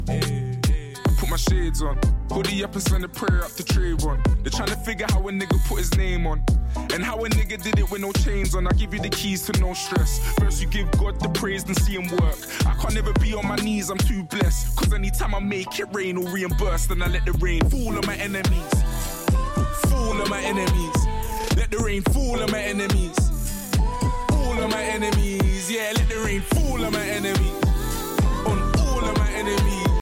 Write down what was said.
Put my shades on, hoodie up and send a prayer up to Trayvon. They're trying to figure how a nigga put his name on, and how a nigga did it with no chains on. I give you the keys to no stress. First you give God the praise, then see him work. I can't never be on my knees, I'm too blessed. Cause anytime I make it rain or reimburse, then I let the rain fall on my enemies. Fall on my enemies. Let the rain fall on my enemies. All on my enemies, yeah, let the rain fall